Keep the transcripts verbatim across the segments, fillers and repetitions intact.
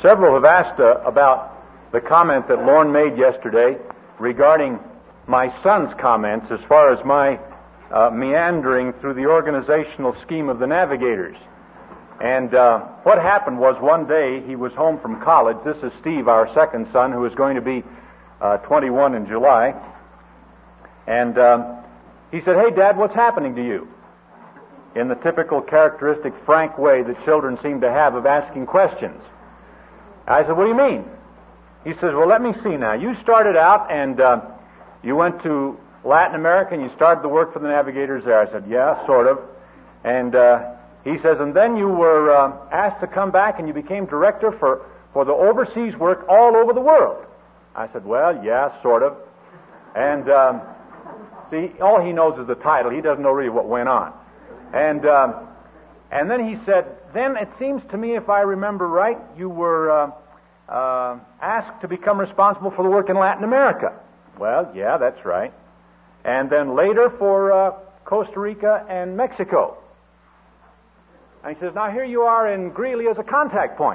Several have asked uh, about the comment that Lorne made yesterday regarding my son's comments as far as my uh, meandering through the organizational scheme of the Navigators. And uh, what happened was one day he was home from college. This is Steve, our second son, who is going to be uh, twenty-one in July. And um, he said, "Hey, Dad, what's happening to you?" In the typical characteristic frank way that children seem to have of asking questions. I said, "What do you mean?" He says, "Well, let me see now. You started out and uh, you went to Latin America and you started to work for the Navigators there." I said, "Yeah, sort of." And uh, he says, "And then you were uh, asked to come back and you became director for, for the overseas work all over the world." I said, "Well, yeah, sort of." And um, see, all he knows is the title. He doesn't know really what went on. And um, and then he said, "Then it seems to me, if I remember right, you were uh, uh, asked to become responsible for the work in Latin America." "Well, yeah, that's right." "And then later for uh, Costa Rica and Mexico." And he says, "Now here you are in Greeley as a contact point."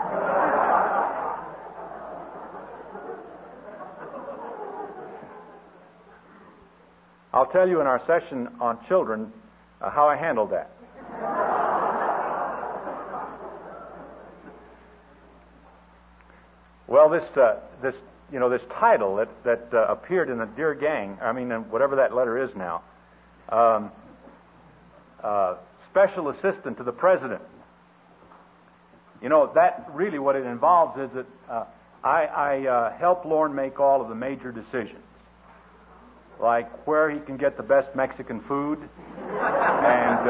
I'll tell you in our session on children uh, how I handled that. Well, this uh, this you know this title that that uh, appeared in the Dear Gang, I mean, whatever that letter is now, um, uh, Special Assistant to the President. You know, that really what it involves is that uh, I, I uh, help Lorne make all of the major decisions, like where he can get the best Mexican food and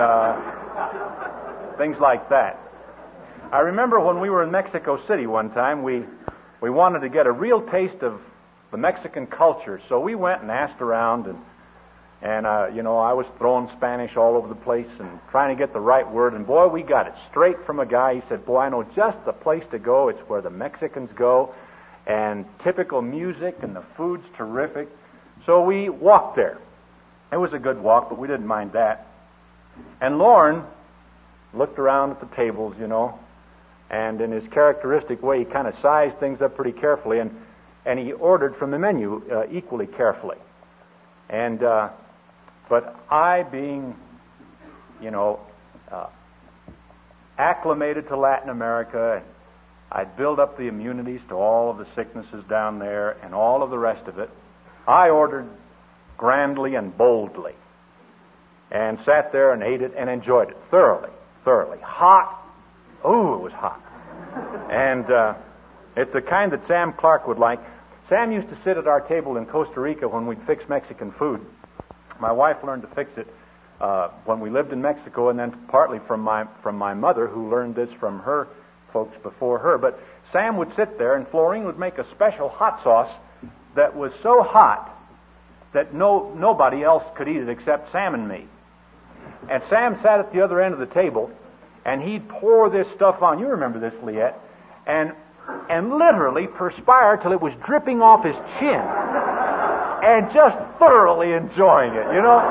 uh, things like that. I remember when we were in Mexico City one time, we we wanted to get a real taste of the Mexican culture, so we went and asked around, and and uh, you know I was throwing Spanish all over the place and trying to get the right word, and boy, we got it straight from a guy. He said, "Boy, I know just the place to go. It's where the Mexicans go, and typical music, and the food's terrific." So we walked there. It was a good walk, but we didn't mind that. And Lorne looked around at the tables, you know, and in his characteristic way, he kind of sized things up pretty carefully, and, and he ordered from the menu uh, equally carefully. And uh, but I, being, you know, uh, acclimated to Latin America, and I'd built up the immunities to all of the sicknesses down there and all of the rest of it, I ordered grandly and boldly and sat there and ate it and enjoyed it thoroughly, thoroughly. Hot. Ooh, it was hot. And uh, it's the kind that Sam Clark would like. Sam used to sit at our table in Costa Rica when we'd fix Mexican food. My wife learned to fix it uh, when we lived in Mexico, and then partly from my from my mother, who learned this from her folks before her. But Sam would sit there, and Florine would make a special hot sauce that was so hot that no nobody else could eat it except Sam and me. And Sam sat at the other end of the table, and he'd pour this stuff on. You remember this, Liette? And and literally perspire till it was dripping off his chin, and just thoroughly enjoying it, you know?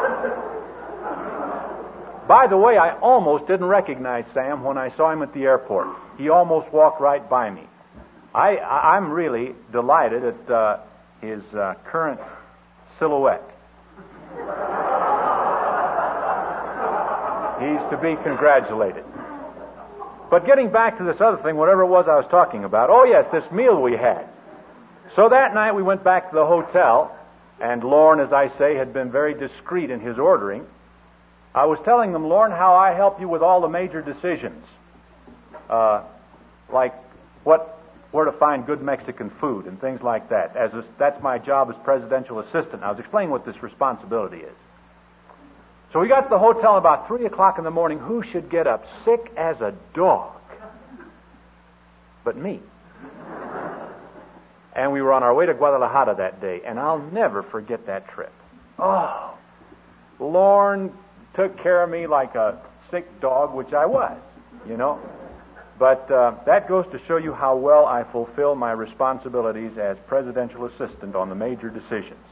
By the way, I almost didn't recognize Sam when I saw him at the airport. He almost walked right by me. I, I'm really delighted at uh, his uh, current silhouette. He's to be congratulated. But getting back to this other thing, whatever it was I was talking about, oh yes, this meal we had. So that night we went back to the hotel, and Lorne, as I say, had been very discreet in his ordering. I was telling them, "Lorne, how I help you with all the major decisions, uh, like what, where to find good Mexican food and things like that. As a, that's my job as presidential assistant." I was explaining what this responsibility is. So we got to the hotel about three o'clock in the morning. Who should get up sick as a dog but me? And we were on our way to Guadalajara that day, and I'll never forget that trip. Oh, Lorne took care of me like a sick dog, which I was, you know. But uh, that goes to show you how well I fulfill my responsibilities as presidential assistant on the major decisions.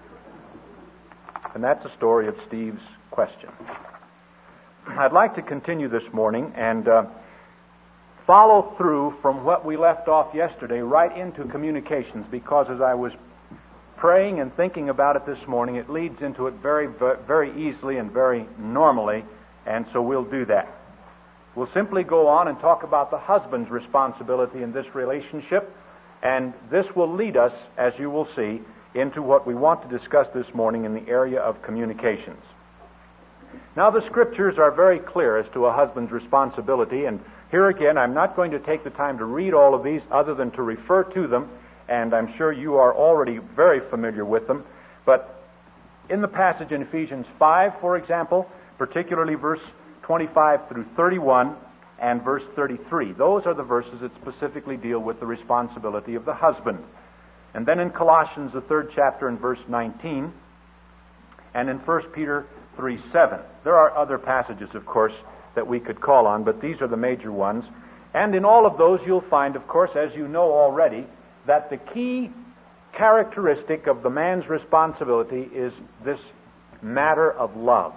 And that's the story of Steve's question. I'd like to continue this morning and uh, follow through from what we left off yesterday right into communications, because as I was praying and thinking about it this morning, it leads into it very, very easily and very normally, and so we'll do that. We'll simply go on and talk about the husband's responsibility in this relationship, and this will lead us, as you will see, into what we want to discuss this morning in the area of communications. Now, the Scriptures are very clear as to a husband's responsibility, and here again, I'm not going to take the time to read all of these other than to refer to them, and I'm sure you are already very familiar with them. But in the passage in Ephesians five, for example, particularly verse twenty-five through thirty-one and verse thirty-three, those are the verses that specifically deal with the responsibility of the husband. And then in Colossians, the third chapter, and verse nineteen, and in First Peter three seven. There are other passages, of course, that we could call on, but these are the major ones. And in all of those, you'll find, of course, as you know already, that the key characteristic of the man's responsibility is this matter of love.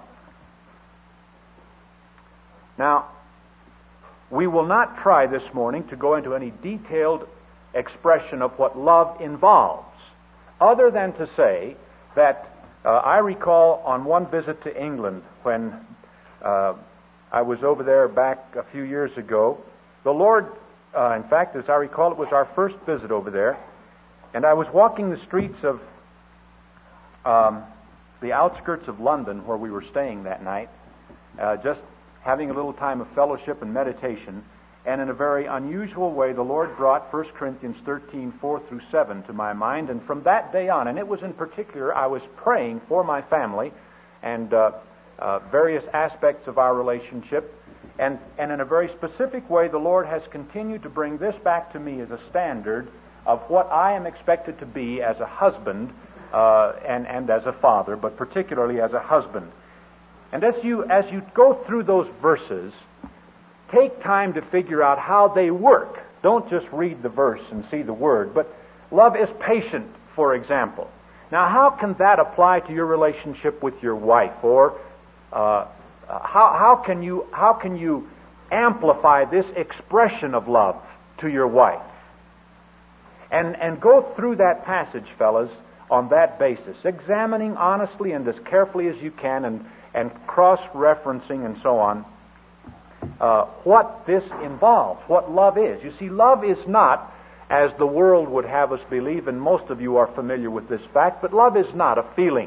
Now, we will not try this morning to go into any detailed expression of what love involves, other than to say that uh, I recall on one visit to England when uh, I was over there back a few years ago, the Lord, uh, in fact, as I recall, it was our first visit over there, and I was walking the streets of um, the outskirts of London where we were staying that night, uh, just having a little time of fellowship and meditation, and in a very unusual way, the Lord brought First Corinthians thirteen, four through seven to my mind, and from that day on, and it was in particular, I was praying for my family and uh, uh, various aspects of our relationship, and, and in a very specific way, the Lord has continued to bring this back to me as a standard of what I am expected to be as a husband uh, and, and as a father, but particularly as a husband. And as you, as you go through those verses, take time to figure out how they work. Don't just read the verse and see the word, but love is patient, for example. Now, how can that apply to your relationship with your wife? Or uh, how, how can you how can you amplify this expression of love to your wife? And and go through that passage, fellas, on that basis, examining honestly and as carefully as you can, and and cross-referencing and so on. Uh, what this involves, what love is. You see, love is not, as the world would have us believe, and most of you are familiar with this fact, but love is not a feeling.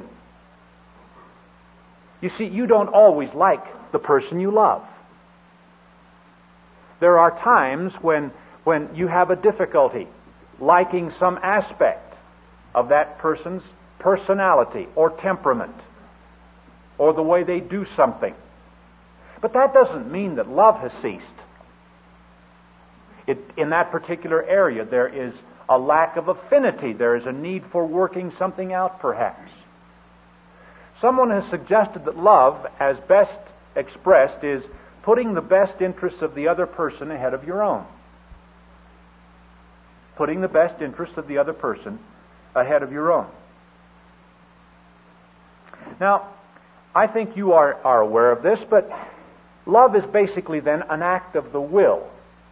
You see, you don't always like the person you love. There are times when, when you have a difficulty liking some aspect of that person's personality or temperament or the way they do something. But that doesn't mean that love has ceased. It, in that particular area, there is a lack of affinity. There is a need for working something out, perhaps. Someone has suggested that love, as best expressed, is putting the best interests of the other person ahead of your own. Putting the best interests of the other person ahead of your own. Now, I think you are, are aware of this, but love is basically then an act of the will.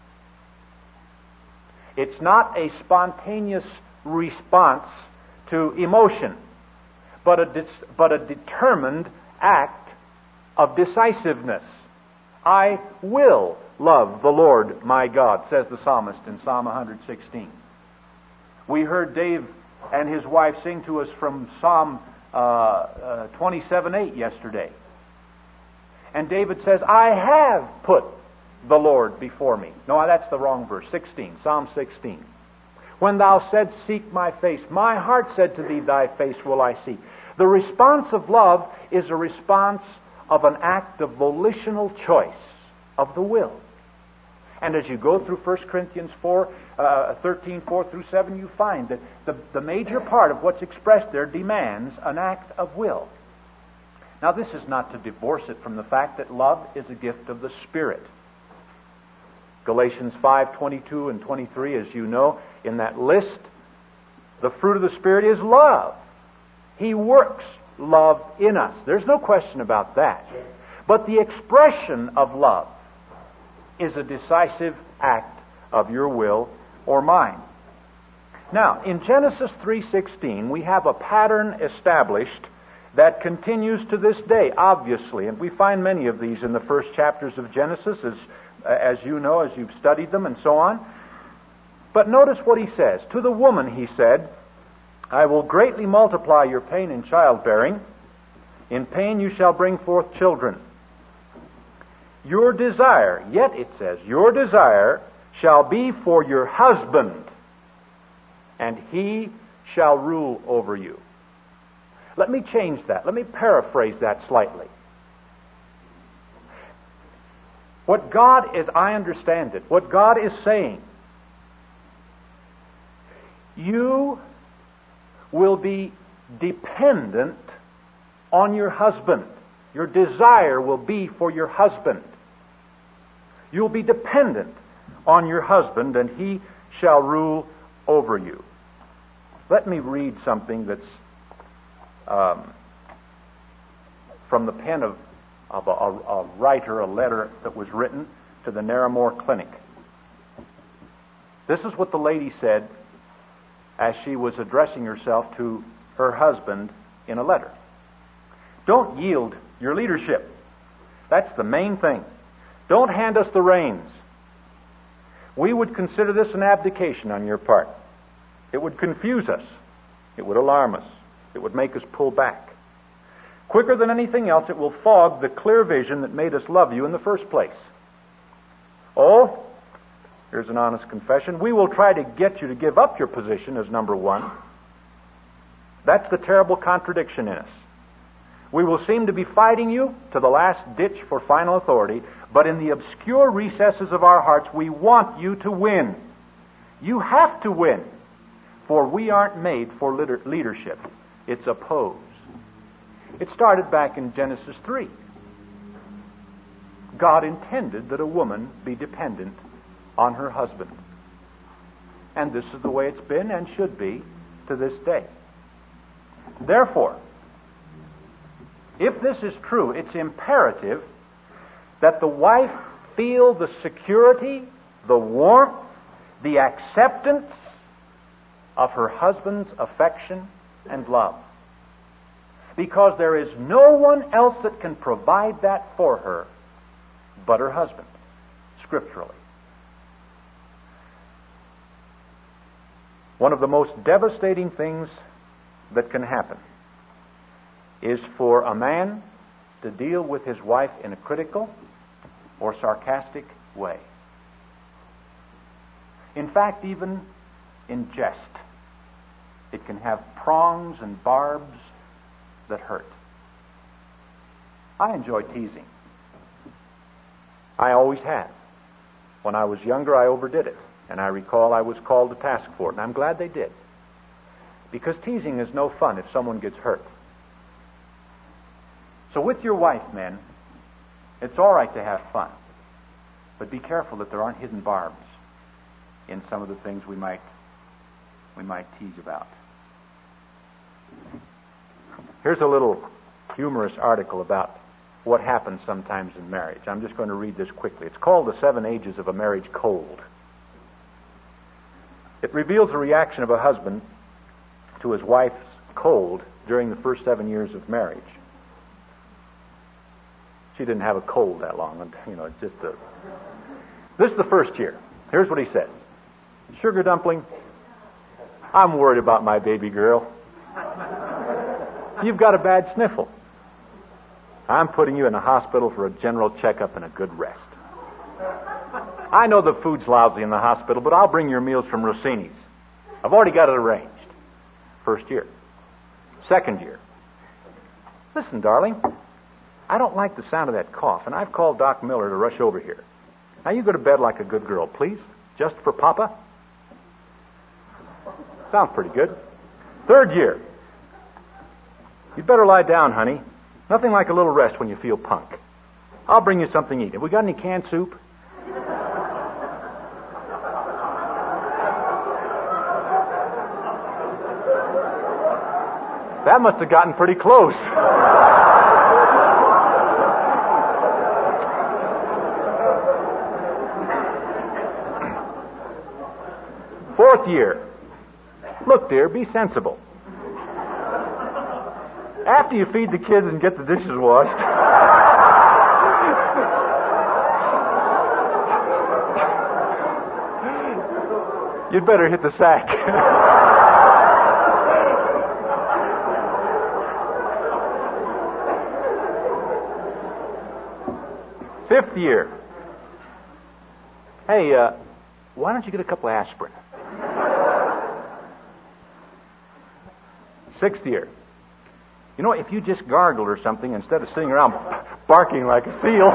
It's not a spontaneous response to emotion, but a, dis, but a determined act of decisiveness. I will love the Lord my God, says the psalmist in Psalm one sixteen. We heard Dave and his wife sing to us from Psalm uh, uh, twenty-seven eight yesterday. And David says, I have put the Lord before me. No, that's the wrong verse. sixteen, Psalm sixteen. When thou saidst, seek my face, my heart said to thee, thy face will I see. The response of love is a response of an act of volitional choice of the will. And as you go through First Corinthians four, uh, thirteen, four through seven, you find that the, the major part of what's expressed there demands an act of will. Now, this is not to divorce it from the fact that love is a gift of the Spirit. Galatians five, twenty-two and twenty-three, as you know, in that list, the fruit of the Spirit is love. He works love in us. There's no question about that. But the expression of love is a decisive act of your will or mine. Now, in Genesis three sixteen, we have a pattern established that continues to this day, obviously, and we find many of these in the first chapters of Genesis, as, as you know, as you've studied them and so on. But notice what he says. To the woman, he said, I will greatly multiply your pain in childbearing. In pain you shall bring forth children. Your desire, yet it says, your desire shall be for your husband, and he shall rule over you. Let me change that. Let me paraphrase that slightly. What God, as I understand it, what God is saying, you will be dependent on your husband. Your desire will be for your husband. You'll be dependent on your husband, and he shall rule over you. Let me read something that's um, from the pen of, of a, a, a writer, a letter that was written to the Narramore Clinic. This is what the lady said as she was addressing herself to her husband in a letter. Don't yield your leadership. That's the main thing. Don't hand us the reins. We would consider this an abdication on your part. It would confuse us. It would alarm us. It would make us pull back. Quicker than anything else, it will fog the clear vision that made us love you in the first place. Oh, here's an honest confession. We will try to get you to give up your position as number one. That's the terrible contradiction in us. We will seem to be fighting you to the last ditch for final authority, but in the obscure recesses of our hearts, we want you to win. You have to win, for we aren't made for leadership. It's a pose. It started back in Genesis three. God intended that a woman be dependent on her husband. And this is the way it's been and should be to this day. Therefore, if this is true, it's imperative that the wife feel the security, the warmth, the acceptance of her husband's affection and love. Because there is no one else that can provide that for her but her husband, scripturally. One of the most devastating things that can happen is for a man to deal with his wife in a critical or sarcastic way. In fact, even in jest, it can have prongs and barbs that hurt. I enjoy teasing. I always have. When I was younger, I overdid it. And I recall I was called to task for it. And I'm glad they did. Because teasing is no fun if someone gets hurt. So with your wife, men, it's all right to have fun. But be careful that there aren't hidden barbs in some of the things we might we might tease about. Here's a little humorous article about what happens sometimes in marriage. I'm just going to read this quickly. It's called The Seven Ages of a Marriage Cold. It reveals the reaction of a husband to his wife's cold during the first seven years of marriage. She didn't have a cold that long. You know, it's just a... This is the first year. Here's what he says. Sugar dumpling, I'm worried about my baby girl. You've got a bad sniffle. I'm putting you in the hospital for a general checkup and a good rest. I know the food's lousy in the hospital, but I'll bring your meals from Rossini's. I've already got it arranged. First year. Second year. Listen, darling, I don't like the sound of that cough, and I've called Doc Miller to rush over here. Now you go to bed like a good girl, please. Just for Papa. Sounds pretty good. Third year. You'd better lie down, honey. Nothing like a little rest when you feel punk. I'll bring you something to eat. Have we got any canned soup? That must have gotten pretty close. Fourth year. Look, dear, be sensible. After you feed the kids and get the dishes washed, you'd better hit the sack. Fifth year. Hey, uh, why don't you get a couple of aspirin? Sixth year. You know, if you just gargled or something instead of sitting around barking like a seal.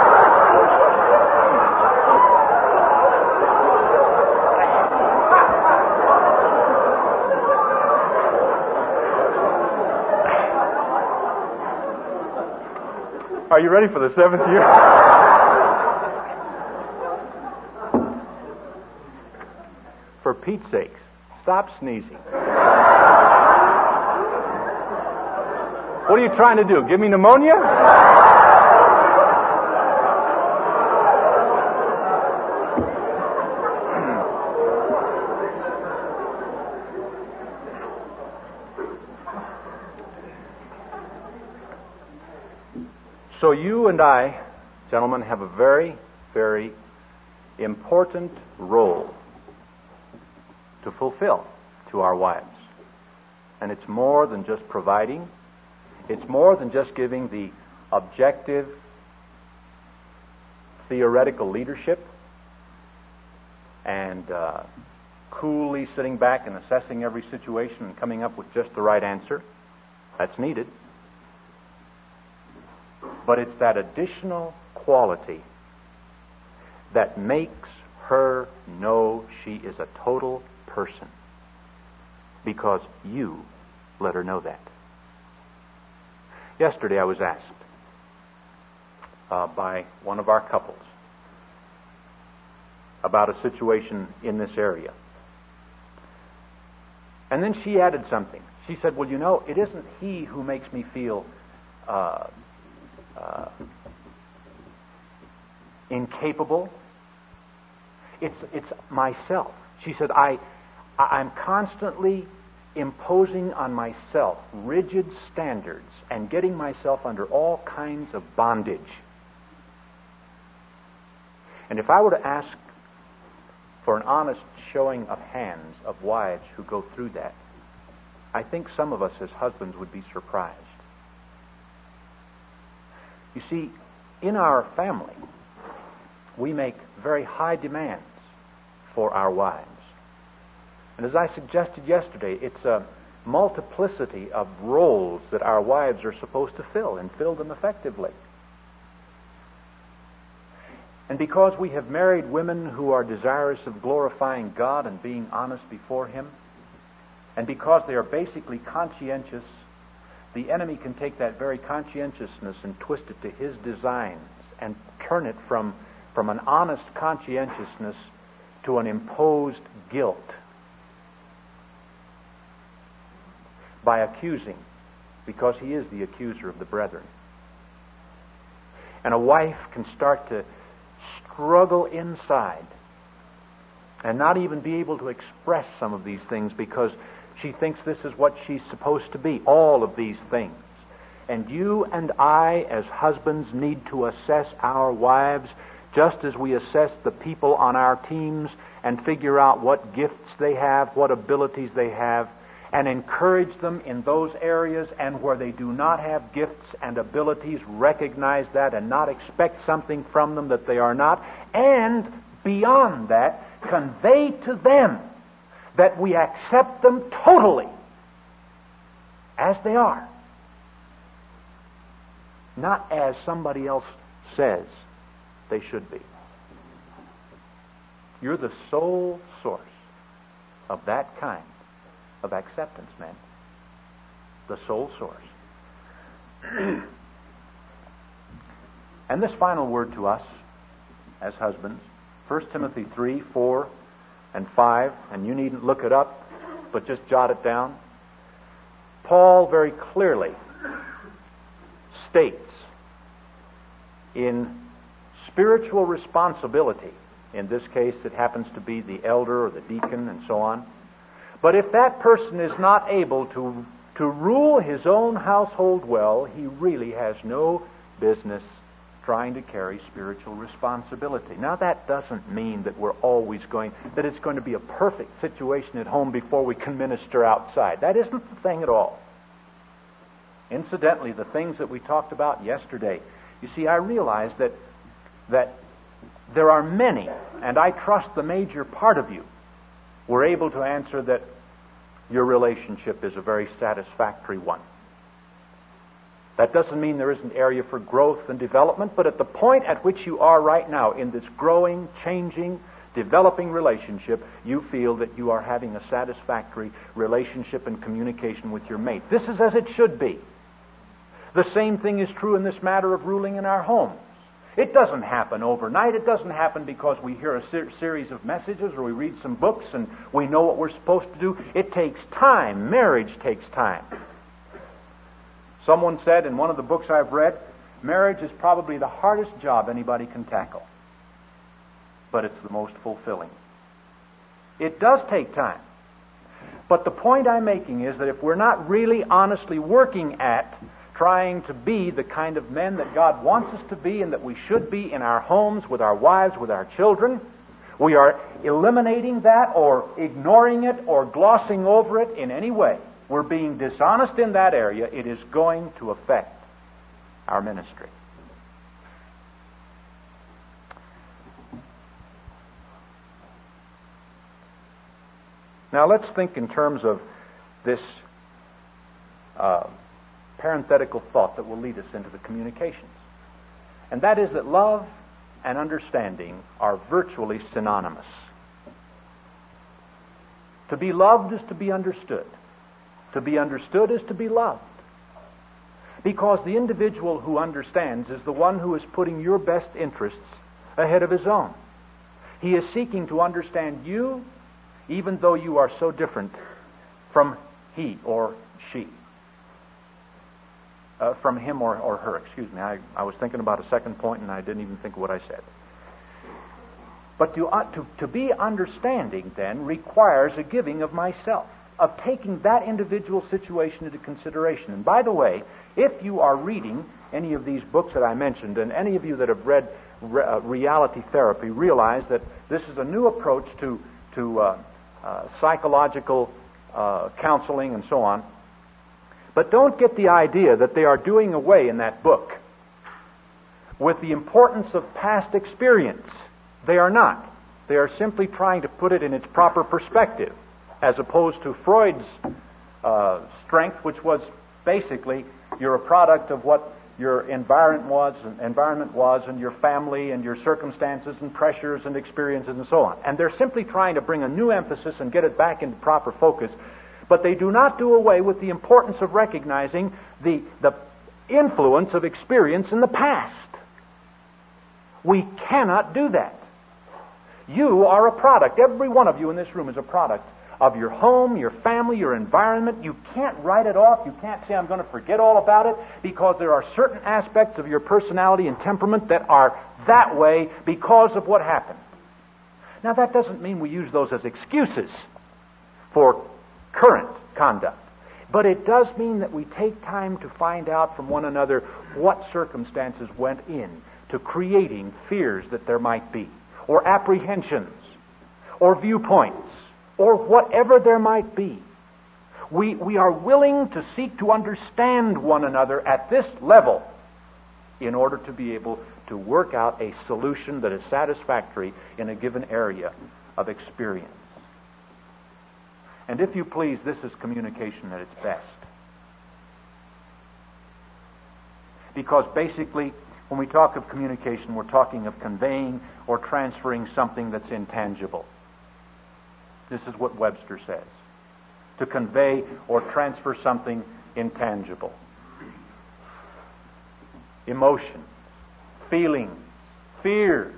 Are you ready for the seventh year? For Pete's sakes, stop sneezing. What are you trying to do? Give me pneumonia? So you and I, gentlemen, have a very, very important role to fulfill to our wives. And it's more than just providing. It's more than just giving the objective, theoretical leadership and uh, coolly sitting back and assessing every situation and coming up with just the right answer. That's needed. But it's that additional quality that makes her know she is a total person, because you let her know that. Yesterday I was asked uh, by one of our couples about a situation in this area. And then she added something. She said, well, you know, it isn't he who makes me feel uh, uh, incapable. It's, it's myself. She said, I, I'm constantly imposing on myself rigid standards and getting myself under all kinds of bondage. And if I were to ask for an honest showing of hands of wives who go through that, I think some of us as husbands would be surprised. You see, in our family, we make very high demands for our wives. And as I suggested yesterday, it's a multiplicity of roles that our wives are supposed to fill, and fill them effectively. And because we have married women who are desirous of glorifying God and being honest before Him, and because they are basically conscientious, the enemy can take that very conscientiousness and twist it to his designs and turn it from, from an honest conscientiousness to an imposed guilt by accusing, because he is the accuser of the brethren. And a wife can start to struggle inside and not even be able to express some of these things because she thinks this is what she's supposed to be, all of these things. And you and I, as husbands, need to assess our wives just as we assess the people on our teams and figure out what gifts they have, what abilities they have, and encourage them in those areas, and where they do not have gifts and abilities, recognize that and not expect something from them that they are not, and beyond that, convey to them that we accept them totally as they are, not as somebody else says they should be. You're the sole source of that kind of acceptance, man. The sole source. And this final word to us as husbands, First Timothy three, four, and five, and you needn't look it up, but just jot it down. Paul very clearly states in spiritual responsibility In this case, it happens to be the elder or the deacon and so on. But if that person is not able to, to rule his own household well, he really has no business trying to carry spiritual responsibility. Now, that doesn't mean that we're always going, that it's going to be a perfect situation at home before we can minister outside. That isn't the thing at all. Incidentally, the things that we talked about yesterday, you see, I realize that that there are many, and I trust the major part of you were able to answer that your relationship is a very satisfactory one. That doesn't mean there isn't area for growth and development, but at the point at which you are right now in this growing, changing, developing relationship, you feel that you are having a satisfactory relationship and communication with your mate. This is as it should be. The same thing is true in this matter of ruling in our homes. It doesn't happen overnight. It doesn't happen because we hear a ser- series of messages or we read some books and we know what we're supposed to do. It takes time. Marriage takes time. Someone said in one of the books I've read, marriage is probably the hardest job anybody can tackle, but it's the most fulfilling. It does take time. But the point I'm making is that if we're not really honestly working at trying to be the kind of men that God wants us to be and that we should be in our homes, with our wives, with our children, we are eliminating that or ignoring it or glossing over it in any way. We're being dishonest in that area. It is going to affect our ministry. Now let's think in terms of this uh, parenthetical thought that will lead us into the communications. And that is that love and understanding are virtually synonymous. To be loved is to be understood. To be understood is to be loved. Because the individual who understands is the one who is putting your best interests ahead of his own. He is seeking to understand you, even though you are so different from he or she. Uh, from him or, or her, excuse me. I, I was thinking about a second point and I didn't even think of what I said. But to, uh, to, to be understanding, then, requires a giving of myself, of taking that individual situation into consideration. And by the way, if you are reading any of these books that I mentioned, and any of you that have read re- uh, reality therapy realize that this is a new approach to, to uh, uh, psychological uh, counseling and so on. But don't get the idea that they are doing away in that book with the importance of past experience. They are not. They are simply trying to put it in its proper perspective, as opposed to Freud's uh, strength, which was basically you're a product of what your environment was, and environment was, and your family, and your circumstances, and pressures, and experiences, and so on. And they're simply trying to bring a new emphasis and get it back into proper focus. But they do not do away with the importance of recognizing the, the influence of experience in the past. We cannot do that. You are a product. Every one of you in this room is a product of your home, your family, your environment. You can't write it off. You can't say, I'm going to forget all about it, because there are certain aspects of your personality and temperament that are that way because of what happened. Now, that doesn't mean we use those as excuses for current conduct. But it does mean that we take time to find out from one another what circumstances went in to creating fears that there might be, or apprehensions, or viewpoints, or whatever there might be. We, we are willing to seek to understand one another at this level in order to be able to work out a solution that is satisfactory in a given area of experience. And if you please, this is communication at its best. Because basically, when we talk of communication, we're talking of conveying or transferring something that's intangible. This is what Webster says. To convey or transfer something intangible. Emotions, feelings, fears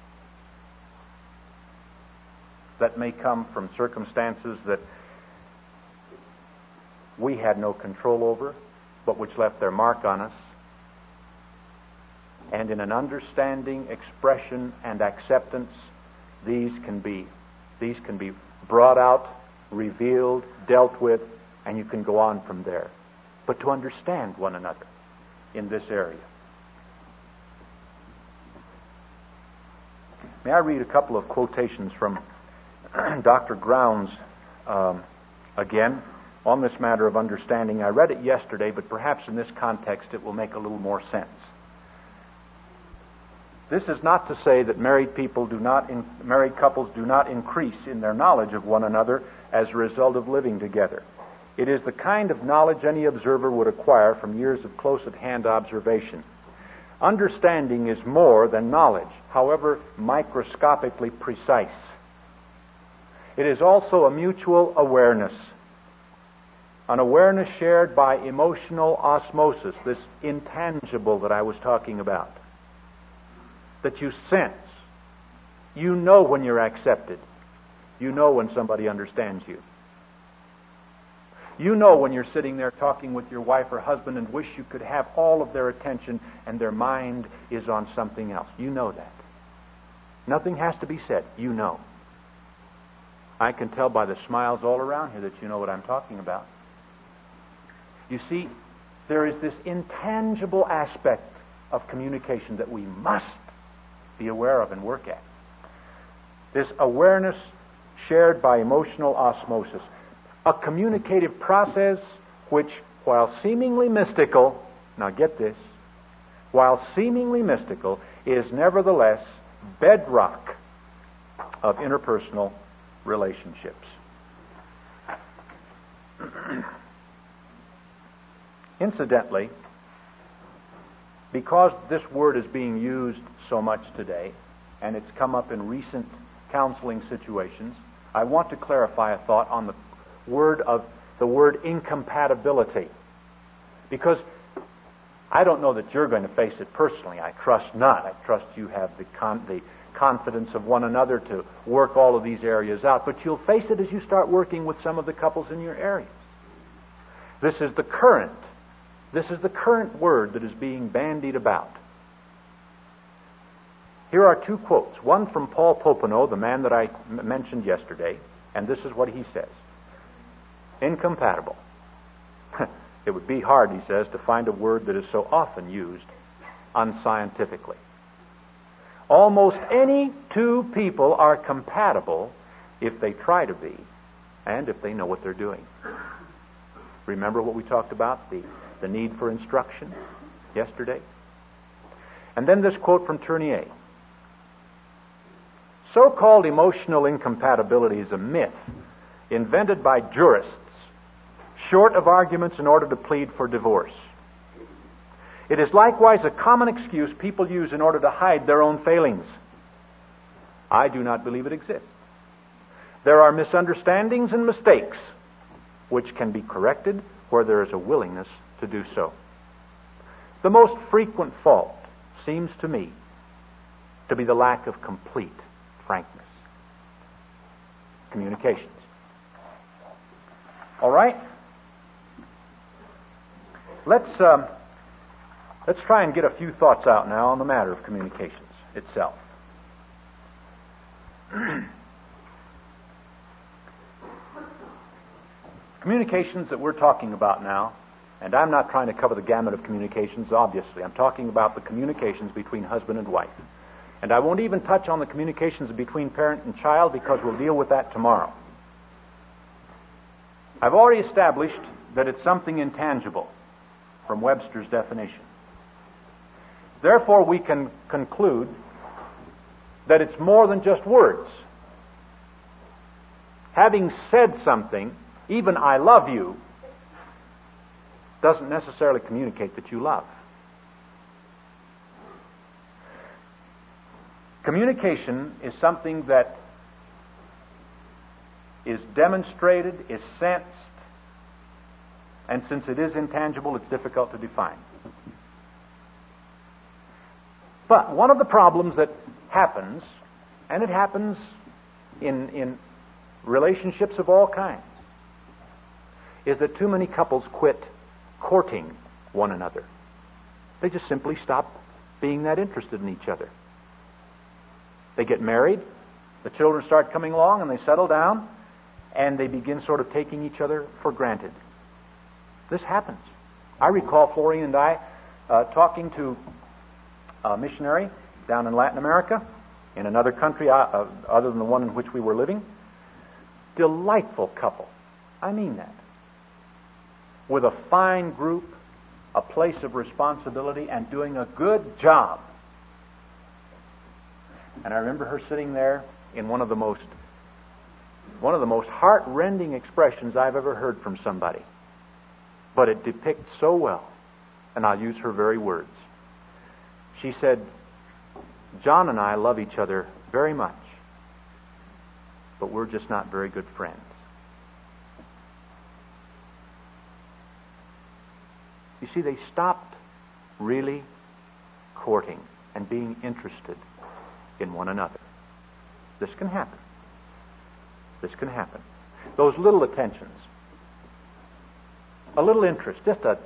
that may come from circumstances that we had no control over, but which left their mark on us. And in an understanding, expression, and acceptance, these can be these can be brought out, revealed, dealt with, and you can go on from there. But to understand one another in this area. May I read a couple of quotations from Doctor Grounds um, again on this matter of understanding. I read it yesterday, but perhaps in this context it will make a little more sense. This is not to say that married people do not, in, married couples do not increase in their knowledge of one another as a result of living together. It is the kind of knowledge any observer would acquire from years of close-at-hand observation. Understanding is more than knowledge, however microscopically precise. It is also a mutual awareness, an awareness shared by emotional osmosis, this intangible that I was talking about, that you sense. You know when you're accepted. You know when somebody understands you. You know when you're sitting there talking with your wife or husband and wish you could have all of their attention and their mind is on something else. You know that. Nothing has to be said. You know. I can tell by the smiles all around here that you know what I'm talking about. You see, there is this intangible aspect of communication that we must be aware of and work at. This awareness shared by emotional osmosis. A communicative process which, while seemingly mystical, now get this, while seemingly mystical, is nevertheless bedrock of interpersonal relationships. Incidentally, because this word is being used so much today, and it's come up in recent counseling situations, I want to clarify a thought on the word of the word incompatibility. Because I don't know that you're going to face it personally. I trust not. I trust you have the con- the confidence of one another to work all of these areas out. But you'll face it as you start working with some of the couples in your area. This is the current. This is the current word that is being bandied about. Here are two quotes. One from Paul Popenoe, the man that I m- mentioned yesterday, and this is what he says. Incompatible. It would be hard, he says, to find a word that is so often used unscientifically. Almost any two people are compatible if they try to be and if they know what they're doing. Remember what we talked about, the, the need for instruction yesterday? And then this quote from Tournier. So-called emotional incompatibility is a myth invented by jurists short of arguments in order to plead for divorce. It is likewise a common excuse people use in order to hide their own failings. I do not believe it exists. There are misunderstandings and mistakes which can be corrected where there is a willingness to do so. The most frequent fault seems to me to be the lack of complete frankness. Communications. All right? Let's um, let's try and get a few thoughts out now on the matter of communications itself. Communications that we're talking about now, and I'm not trying to cover the gamut of communications, obviously. I'm talking about the communications between husband and wife. And I won't even touch on the communications between parent and child because we'll deal with that tomorrow. I've already established that it's something intangible from Webster's definition. Therefore, we can conclude that it's more than just words. Having said something, even I love you, doesn't necessarily communicate that you love. Communication is something that is demonstrated, is sensed, and since it is intangible, it's difficult to define. But one of the problems that happens, and it happens in, in relationships of all kinds, is that too many couples quit courting one another. They just simply stop being that interested in each other. They get married, The children start coming along and they settle down and they begin sort of taking each other for granted. This happens. I recall Florian and I uh, talking to a missionary down in Latin America, in another country uh, uh, other than the one in which we were living. Delightful couple. I mean that. With a fine group, a place of responsibility, and doing a good job. And I remember her sitting there in one of the most one of the most heart-rending expressions I've ever heard from somebody. But it depicts so well, and I'll use her very words. She said, "John and I love each other very much, but we're just not very good friends." You see, they stopped really courting and being interested in one another. This can happen. This can happen. Those little attentions, a little interest, just a...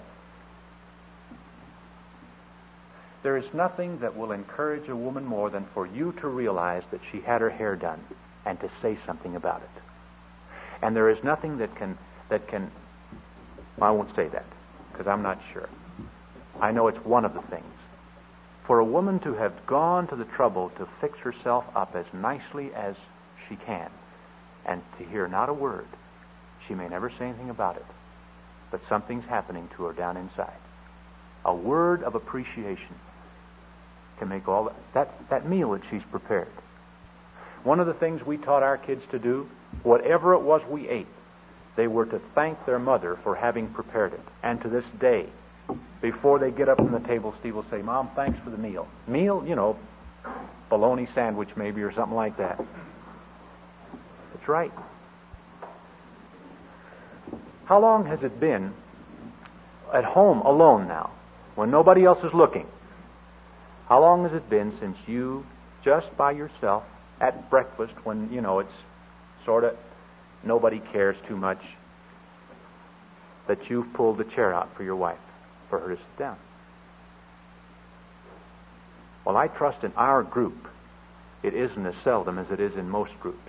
There is nothing that will encourage a woman more than for you to realize that she had her hair done and to say something about it. And there is nothing that can, that can, I won't say that, because I'm not sure. I know it's one of the things. For a woman to have gone to the trouble to fix herself up as nicely as she can, and to hear not a word, she may never say anything about it, but something's happening to her down inside. A word of appreciation can make all that, that, that meal that she's prepared. One of the things we taught our kids to do, whatever it was we ate, they were to thank their mother for having prepared it. And to this day, before they get up from the table, Steve will say, "Mom, thanks for the meal." Meal, you know, bologna sandwich maybe or something like that. That's right. How long has it been at home alone now, when nobody else is looking? How long has it been since you, just by yourself, at breakfast, when, you know, it's sort of nobody cares too much, that you've pulled the chair out for your wife, for her to sit down? Well, I trust in our group it isn't as seldom as it is in most groups.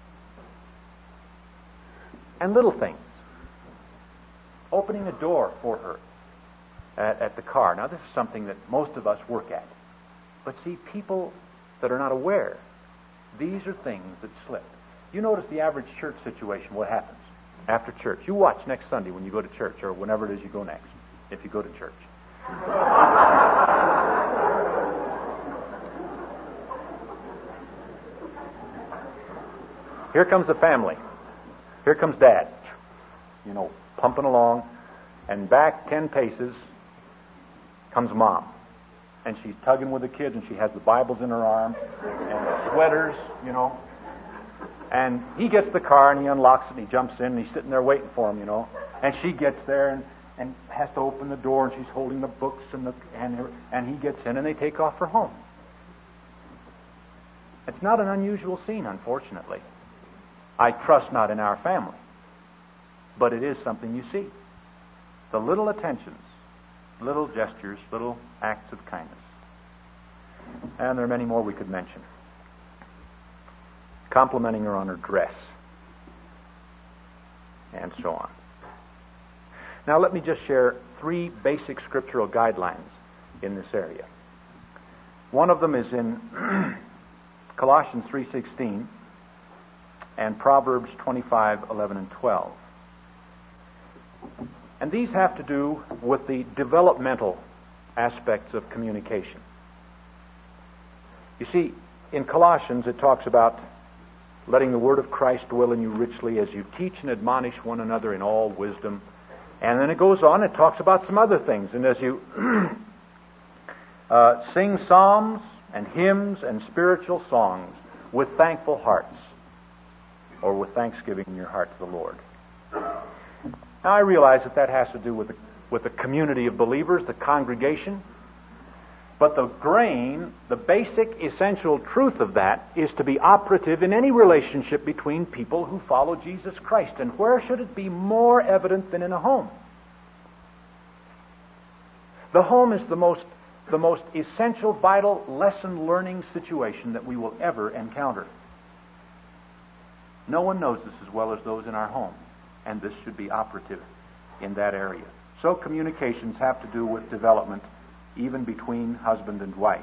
And little things. Opening a door for her at, at the car. Now, this is something that most of us work at. But see, people that are not aware, these are things that slip. You notice the average church situation, what happens after church. You watch next Sunday when you go to church, or whenever it is you go next, if you go to church. Here comes the family. Here comes Dad, you know, pumping along, and back ten paces comes Mom. And she's tugging with the kids, and she has the Bibles in her arm, and sweaters, you know. And he gets the car, and he unlocks it, and he jumps in, and he's sitting there waiting for him, you know. And she gets there and, and has to open the door, and she's holding the books, and, the, and, her, and he gets in, and they take off for home. It's not an unusual scene, unfortunately. I trust not in our family. But it is something you see. The little attentions, little gestures, little acts of kindness. And there are many more we could mention. Complimenting her on her dress. And so on. Now let me just share three basic scriptural guidelines in this area. One of them is in Colossians three sixteen and Proverbs twenty-five eleven and twelve. And these have to do with the developmental aspects of communication. You see, in Colossians it talks about letting the word of Christ dwell in you richly as you teach and admonish one another in all wisdom. And then it goes on, it talks about some other things. And as you uh, sing psalms and hymns and spiritual songs with thankful hearts, or with thanksgiving in your heart to the Lord. Now, I realize that that has to do with the, with the community of believers, the congregation. But the grain, the basic essential truth of that is to be operative in any relationship between people who follow Jesus Christ. And where should it be more evident than in a home? The home is the most, the most essential, vital, lesson-learning situation that we will ever encounter. No one knows this as well as those in our home, and this should be operative in that area. So communications have to do with development, even between husband and wife.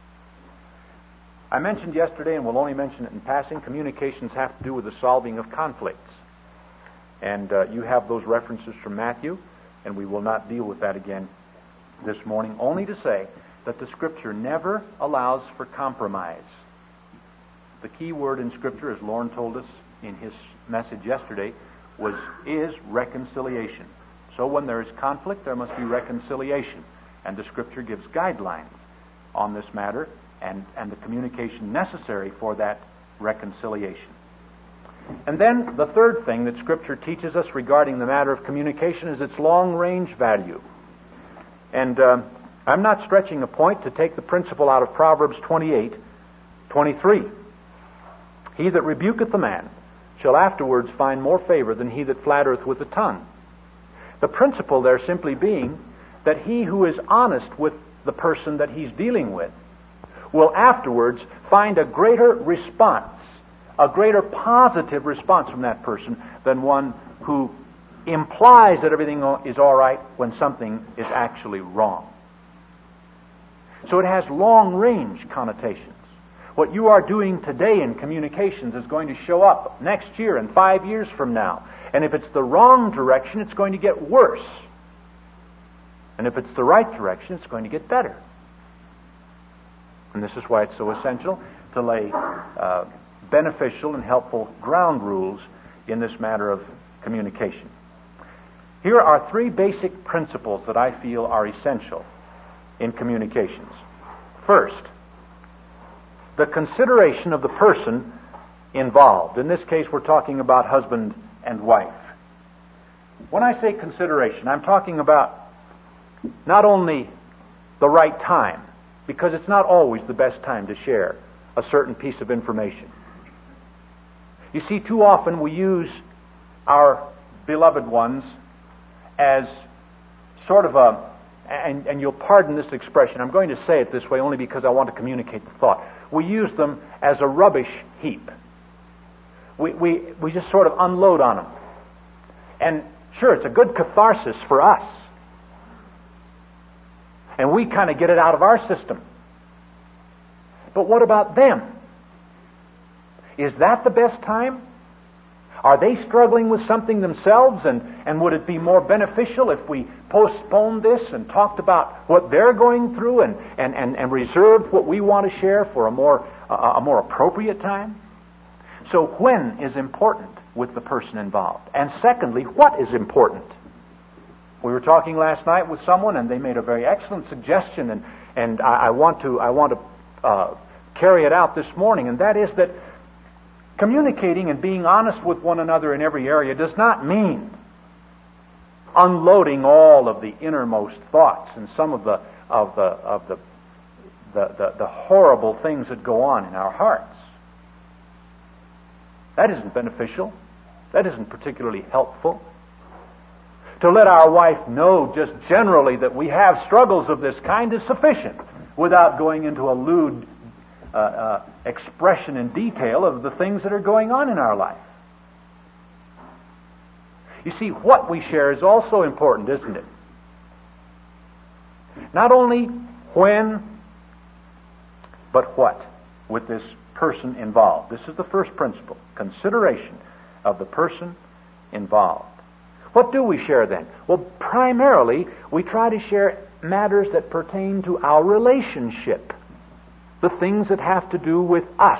I mentioned yesterday, and will only mention it in passing, communications have to do with the solving of conflicts. And uh, you have those references from Matthew, and we will not deal with that again this morning, only to say that the Scripture never allows for compromise. The key word in Scripture, as Lauren told us in his message yesterday, was is reconciliation. So when there is conflict, there must be reconciliation. And the Scripture gives guidelines on this matter and, and the communication necessary for that reconciliation. And then the third thing that Scripture teaches us regarding the matter of communication is its long-range value. And uh, I'm not stretching a point to take the principle out of Proverbs twenty-eight twenty-three. He that rebuketh a man shall afterwards find more favor than he that flattereth with the tongue. The principle there simply being that he who is honest with the person that he's dealing with will afterwards find a greater response, a greater positive response from that person than one who implies that everything is all right when something is actually wrong. So it has long-range connotations. What you are doing today in communications is going to show up next year and five years from now. And if it's the wrong direction, it's going to get worse. And if it's the right direction, it's going to get better. And this is why it's so essential to lay uh, beneficial and helpful ground rules in this matter of communication. Here are three basic principles that I feel are essential in communications. First, the consideration of the person involved. In this case, we're talking about husband and wife. When I say consideration, I'm talking about not only the right time, because it's not always the best time to share a certain piece of information. You see, too often we use our beloved ones as sort of a, and, and you'll pardon this expression, I'm going to say it this way only because I want to communicate the thought. We use them as a rubbish heap. We, we, we just sort of unload on them. And sure, it's a good catharsis for us. And we kind of get it out of our system. But what about them? Is that the best time? Are they struggling with something themselves? And, and would it be more beneficial if we postponed this and talked about what they're going through and, and, and, and reserved what we want to share for a more, uh, a more appropriate time? So when is important with the person involved? And secondly, what is important? We were talking last night with someone, and they made a very excellent suggestion, and, and I, I want to I want to uh, carry it out this morning, and that is that communicating and being honest with one another in every area does not mean unloading all of the innermost thoughts and some of the of the of the the, the, the horrible things that go on in our hearts. That isn't beneficial. That isn't particularly helpful. To let our wife know just generally that we have struggles of this kind is sufficient without going into a lewd uh, uh, expression in detail of the things that are going on in our life. You see, what we share is also important, isn't it? Not only when, but what with this person involved. This is the first principle, consideration of the person involved. What do we share then? Well, primarily, we try to share matters that pertain to our relationship, the things that have to do with us.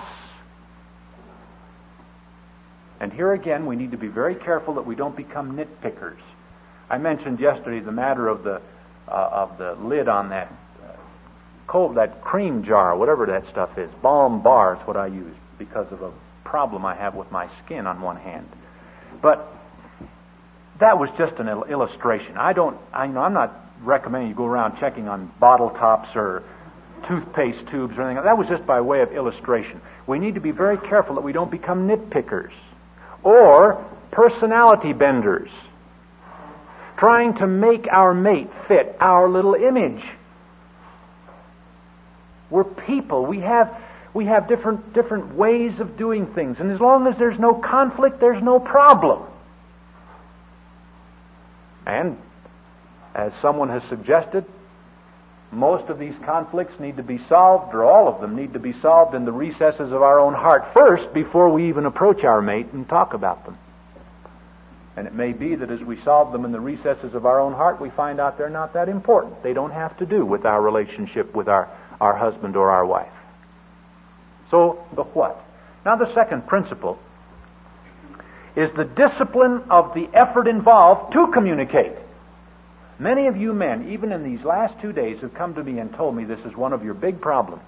And here again, we need to be very careful that we don't become nitpickers. I mentioned yesterday the matter of the uh, of the lid on that uh, cold, that cream jar, whatever that stuff is. Balm bar is what I use because of a problem I have with my skin on one hand. But that was just an illustration. I don't, I know I'm not recommending you go around checking on bottle tops or toothpaste tubes or anything. That was just by way of illustration. We need to be very careful that we don't become nitpickers or personality benders, trying to make our mate fit our little image. We're people. We have, We have different, different ways of doing things. And as long as there's no conflict, there's no problem. And, as someone has suggested, most of these conflicts need to be solved, or all of them need to be solved in the recesses of our own heart first before we even approach our mate and talk about them. And it may be that as we solve them in the recesses of our own heart, we find out they're not that important. They don't have to do with our relationship with our, our husband or our wife. So, the what? Now, the second principle is the discipline of the effort involved to communicate. Many of you men, even in these last two days, have come to me and told me this is one of your big problems.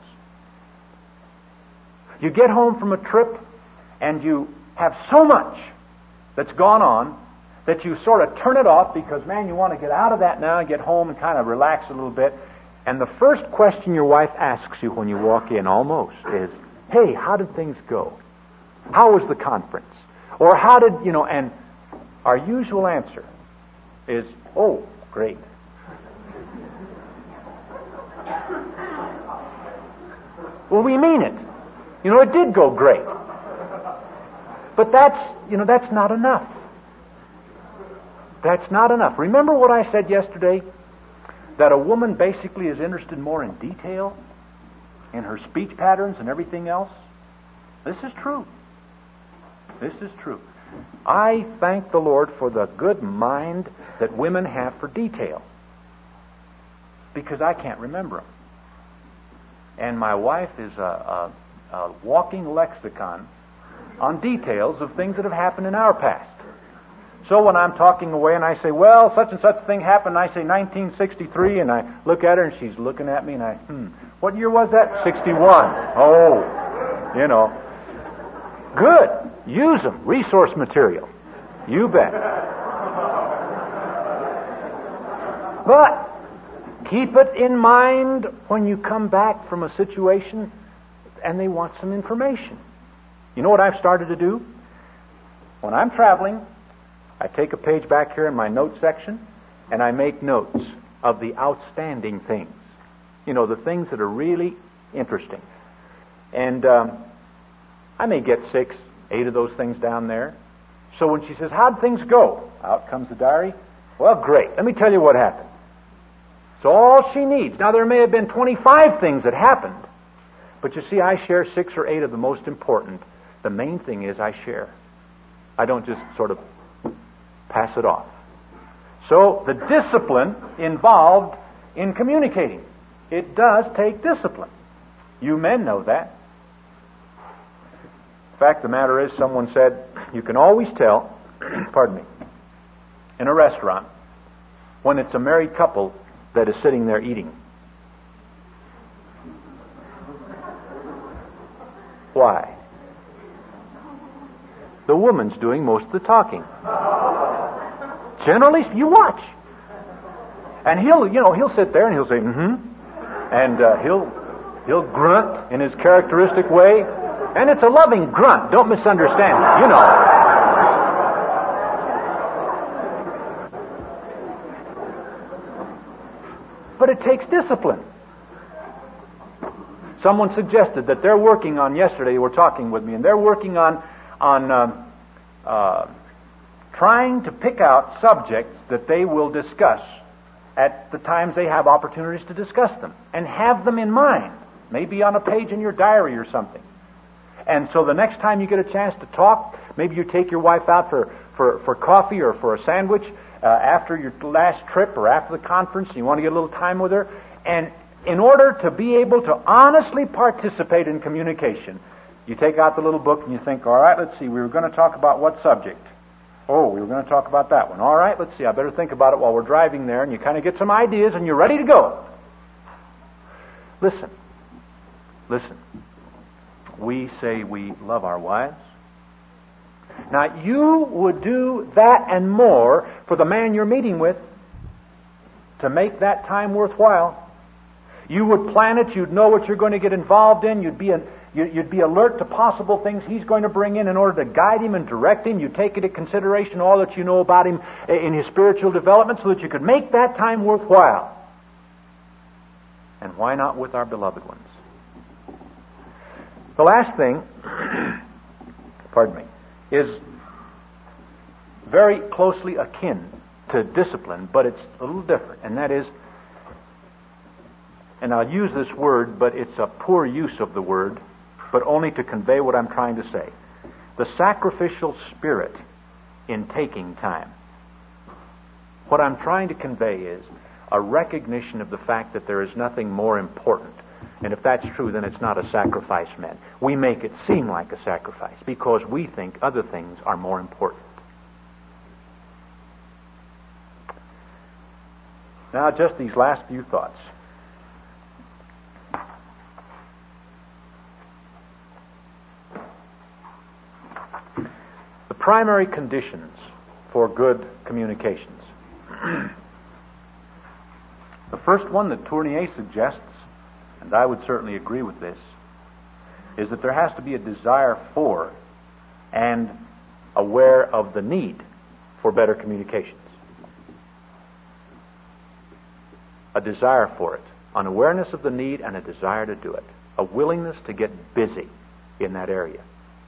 You get home from a trip and you have so much that's gone on that you sort of turn it off because, man, you want to get out of that now and get home and kind of relax a little bit. And the first question your wife asks you when you walk in almost is, hey, how did things go? How was the conference? Or how did, you know, and our usual answer is, oh, great. Well, we mean it. You know, it did go great. But that's, you know, that's not enough. That's not enough. Remember what I said yesterday? That a woman basically is interested more in detail, in her speech patterns and everything else? This is true. This is true. I thank the Lord for the good mind that women have for detail, because I can't remember them. And my wife is a, a, a walking lexicon on details of things that have happened in our past. So when I'm talking away and I say, well, such and such thing happened, and I say nineteen sixty-three, and I look at her and she's looking at me and I, hmm, what year was that? sixty-one. Oh, you know. Good. Use them. Resource material. You bet. But keep it in mind when you come back from a situation and they want some information. You know what I've started to do? When I'm traveling, I take a page back here in my note section and I make notes of the outstanding things. You know, the things that are really interesting. And um, I may get six, eight of those things down there. So when she says, how'd things go? Out comes the diary. Well, great. Let me tell you what happened. So all she needs. Now, there may have been twenty-five things that happened. But you see, I share six or eight of the most important. The main thing is I share. I don't just sort of pass it off. So the discipline involved in communicating. It does take discipline. You men know that. The fact of the matter is, someone said, you can always tell, pardon me, in a restaurant, when it's a married couple that is sitting there eating. Why? The woman's doing most of the talking. Generally, you watch. And he'll, you know, he'll sit there and he'll say, mm-hmm. And uh, he'll, he'll grunt in his characteristic way. And it's a loving grunt. Don't misunderstand me, you know. But it takes discipline. Someone suggested that they're working on, yesterday they were talking with me, and they're working on, on uh, uh, trying to pick out subjects that they will discuss at the times they have opportunities to discuss them, and have them in mind, maybe on a page in your diary or something. And so the next time you get a chance to talk, maybe you take your wife out for, for, for coffee or for a sandwich uh, after your last trip or after the conference, and you want to get a little time with her. And in order to be able to honestly participate in communication, you take out the little book and you think, all right, let's see, we were going to talk about what subject? Oh, we were going to talk about that one. All right, let's see, I better think about it while we're driving there, and you kind of get some ideas and you're ready to go. Listen. Listen. We say we love our wives. Now, you would do that and more for the man you're meeting with to make that time worthwhile. You would plan it. You'd know what you're going to get involved in. You'd be a, you'd be alert to possible things he's going to bring in in order to guide him and direct him. You'd take into consideration all that you know about him in his spiritual development so that you could make that time worthwhile. And why not with our beloved ones? The last thing, pardon me, is very closely akin to discipline, but it's a little different, and that is, and I'll use this word, but it's a poor use of the word, but only to convey what I'm trying to say. The sacrificial spirit in taking time. What I'm trying to convey is a recognition of the fact that there is nothing more important. And if that's true, then it's not a sacrifice meant. We make it seem like a sacrifice because we think other things are more important. Now, just these last few thoughts. The primary conditions for good communications. The first one that Tournier suggests, and I would certainly agree with this, is that there has to be a desire for and aware of the need for better communications. A desire for it, an awareness of the need and a desire to do it, a willingness to get busy in that area.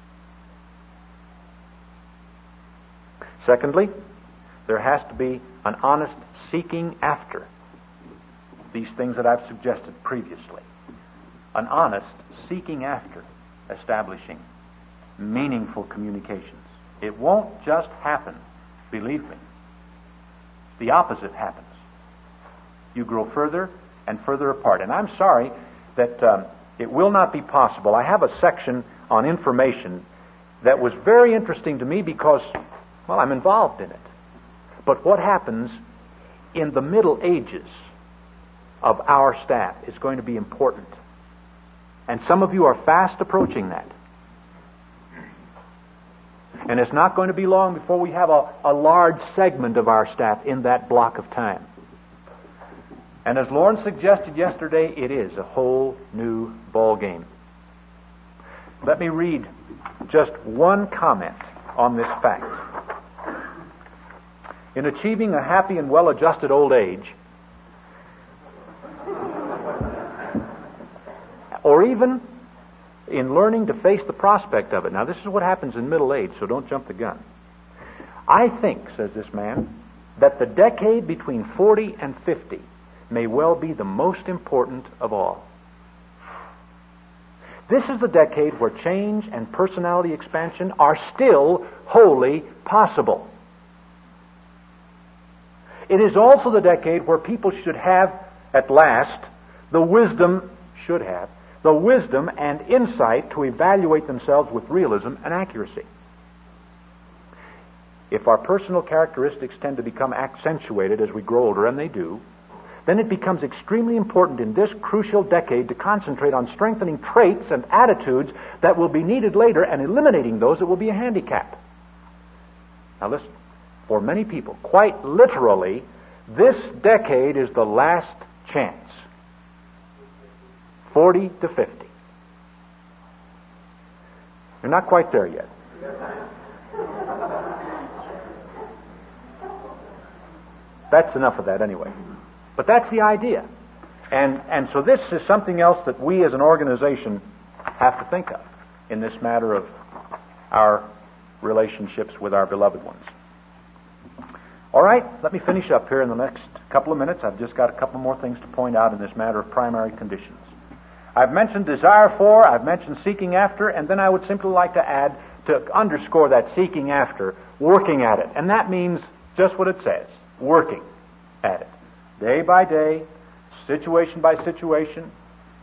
Secondly, there has to be an honest seeking after these things that I've suggested previously. An honest seeking after establishing meaningful communications. It won't just happen, believe me. The opposite happens. You grow further and further apart. And I'm sorry that um, it will not be possible. I have a section on information that was very interesting to me because, well, I'm involved in it. But what happens in the Middle Ages of our staff is going to be important. And some of you are fast approaching that. And it's not going to be long before we have a, a large segment of our staff in that block of time. And as Lauren suggested yesterday, it is a whole new ball game. Let me read just one comment on this fact. In achieving a happy and well-adjusted old age, or even in learning to face the prospect of it. Now, this is what happens in middle age, so don't jump the gun. I think, says this man, that the decade between forty and fifty may well be the most important of all. This is the decade where change and personality expansion are still wholly possible. It is also the decade where people should have, at last, the wisdom, should have, the wisdom and insight to evaluate themselves with realism and accuracy. If our personal characteristics tend to become accentuated as we grow older, and they do, then it becomes extremely important in this crucial decade to concentrate on strengthening traits and attitudes that will be needed later and eliminating those that will be a handicap. Now listen, for many people, quite literally, this decade is the last chance. forty to fifty. You're not quite there yet. That's enough of that anyway. But that's the idea. And and so this is something else that we as an organization have to think of in this matter of our relationships with our beloved ones. All right, let me finish up here in the next couple of minutes. I've just got a couple more things to point out in this matter of primary conditions. I've mentioned desire for, I've mentioned seeking after, and then I would simply like to add, to underscore that seeking after, working at it. And that means just what it says, working at it. Day by day, situation by situation.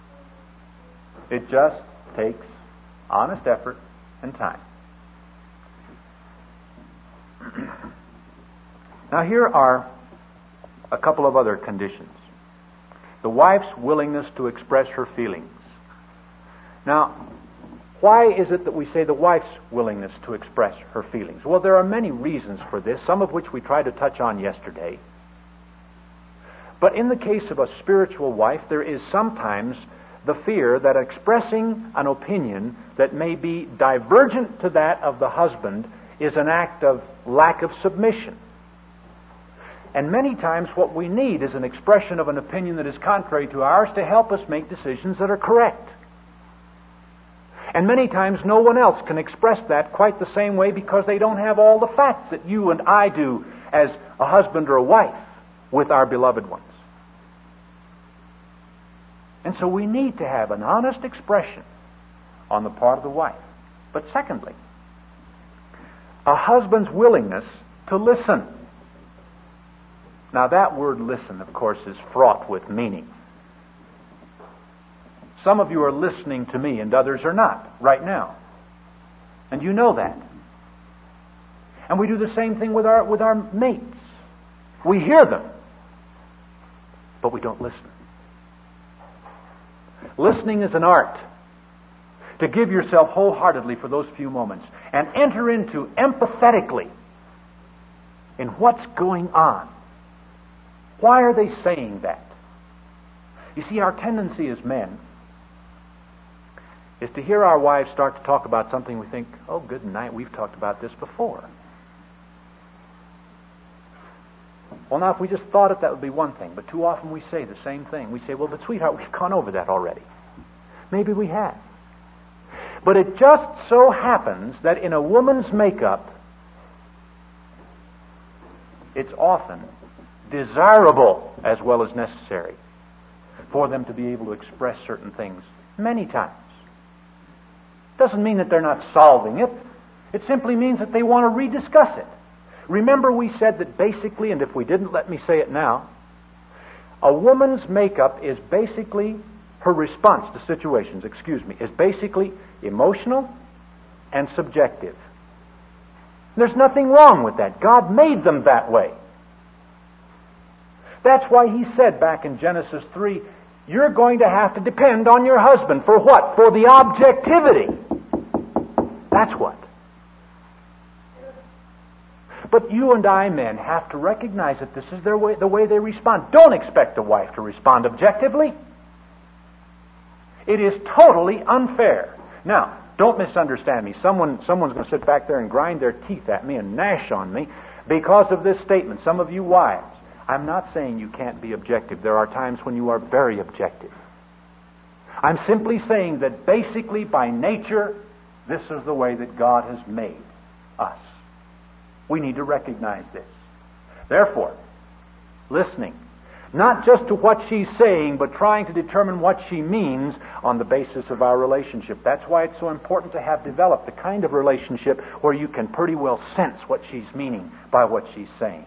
It just takes honest effort and time. Now here are a couple of other conditions. The wife's willingness to express her feelings. Now, why is it that we say the wife's willingness to express her feelings? Well, there are many reasons for this, some of which we tried to touch on yesterday. But in the case of a spiritual wife, there is sometimes the fear that expressing an opinion that may be divergent to that of the husband is an act of lack of submission. And many times what we need is an expression of an opinion that is contrary to ours to help us make decisions that are correct. And many times no one else can express that quite the same way because they don't have all the facts that you and I do as a husband or a wife with our beloved ones. And so we need to have an honest expression on the part of the wife. But secondly, a husband's willingness to listen. Now that word listen, of course, is fraught with meaning. Some of you are listening to me and others are not right now. And you know that. And we do the same thing with our with our mates. We hear them, but we don't listen. Listening is an art. To give yourself wholeheartedly for those few moments and enter into empathetically in what's going on. Why are they saying that? You see, our tendency as men is to hear our wives start to talk about something we think, oh, good night, we've talked about this before. Well, now, if we just thought it, that would be one thing. But too often we say the same thing. We say, well, but sweetheart, we've gone over that already. Maybe we have. But it just so happens that in a woman's makeup, it's often desirable as well as necessary for them to be able to express certain things many times. Doesn't mean that they're not solving it. It simply means that they want to rediscuss it. Remember we said that basically, and if we didn't, let me say it now, a woman's makeup is basically, her response to situations, excuse me, is basically emotional and subjective. There's nothing wrong with that. God made them that way. That's why He said back in Genesis three, you're going to have to depend on your husband. For what? For the objectivity. That's what. But you and I men have to recognize that this is their way, the way they respond. Don't expect a wife to respond objectively. It is totally unfair. Now, don't misunderstand me. Someone, someone's going to sit back there and grind their teeth at me and gnash on me because of this statement. Some of you wives, I'm not saying you can't be objective. There are times when you are very objective. I'm simply saying that basically by nature, this is the way that God has made us. We need to recognize this. Therefore, listening, not just to what she's saying, but trying to determine what she means on the basis of our relationship. That's why it's so important to have developed the kind of relationship where you can pretty well sense what she's meaning by what she's saying.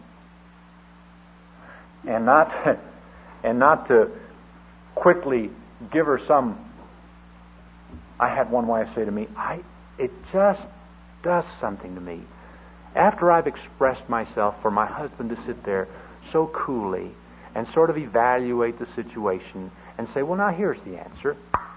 And not, and not to quickly give her some... I had one wife say to me, I, it just does something to me. After I've expressed myself, for my husband to sit there so coolly and sort of evaluate the situation and say, well, now here's the answer.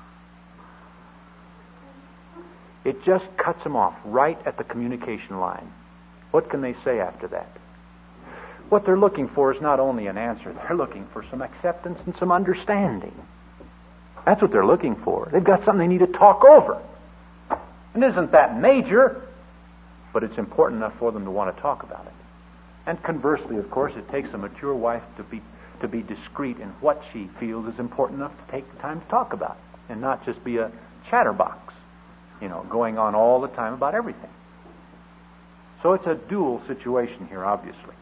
It just cuts him off right at the communication line. What can they say after that? What they're looking for is not only an answer, they're looking for some acceptance and some understanding. That's what they're looking for. They've got something they need to talk over. And isn't that major? But it's important enough for them to want to talk about it. And conversely, of course, it takes a mature wife to be to be discreet in what she feels is important enough to take the time to talk about it, and not just be a chatterbox, you know, going on all the time about everything. So it's a dual situation here, obviously.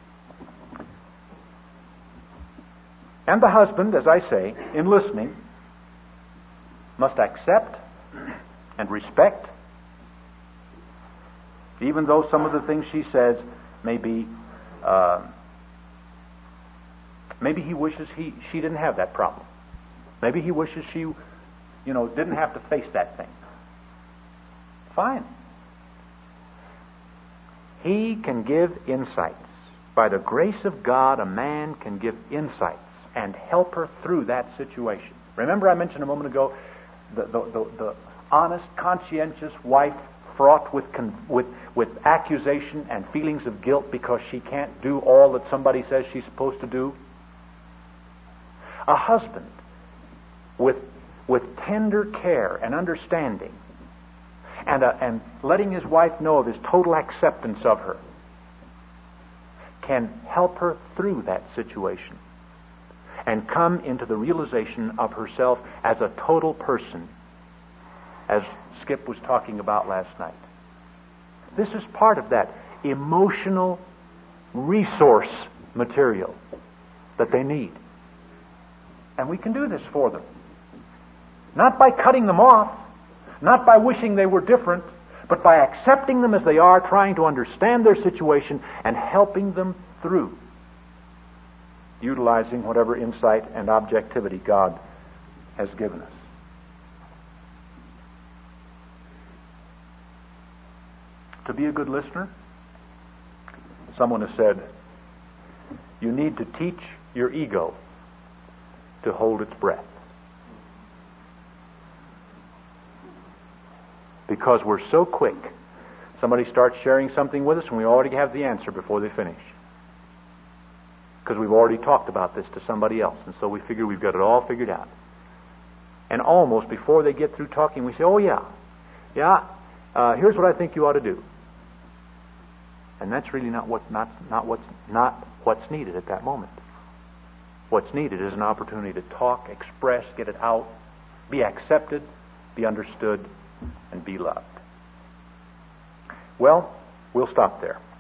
And the husband, as I say, in listening, must accept and respect, even though some of the things she says may be, uh, maybe he wishes he she didn't have that problem. Maybe he wishes she, you know, didn't have to face that thing. Fine. He can give insights. By the grace of God, a man can give insights and help her through that situation. Remember I mentioned a moment ago the, the, the, the honest, conscientious wife fraught with, con- with, with accusation and feelings of guilt because she can't do all that somebody says she's supposed to do. A husband with, with tender care and understanding and, uh, and letting his wife know of his total acceptance of her can help her through that situation and come into the realization of herself as a total person, as Skip was talking about last night. This is part of that emotional resource material that they need. And we can do this for them. Not by cutting them off, not by wishing they were different, but by accepting them as they are, trying to understand their situation and helping them through, utilizing whatever insight and objectivity God has given us. To be a good listener, someone has said, you need to teach your ego to hold its breath. Because we're so quick. Somebody starts sharing something with us and we already have the answer before they finish. Because we've already talked about this to somebody else, and so we figure we've got it all figured out. And almost before they get through talking, we say, oh yeah, yeah, uh, here's what I think you ought to do. And that's really not what not not what's not what's needed at that moment. What's needed is an opportunity to talk, express, get it out, be accepted, be understood, and be loved. Well, we'll stop there.